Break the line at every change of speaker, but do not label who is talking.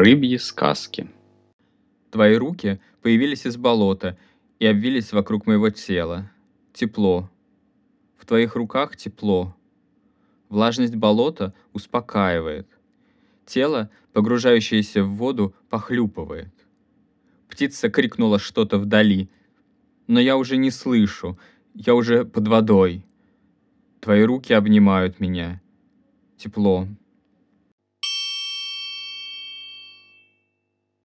Рыбьи сказки.
Твои руки появились из болота и обвились вокруг моего тела. Тепло. В твоих руках тепло. Влажность болота успокаивает. Тело, погружающееся в воду, похлюпывает. Птица крикнула что-то вдали, но я уже не слышу, я уже под водой. Твои руки обнимают меня. Тепло.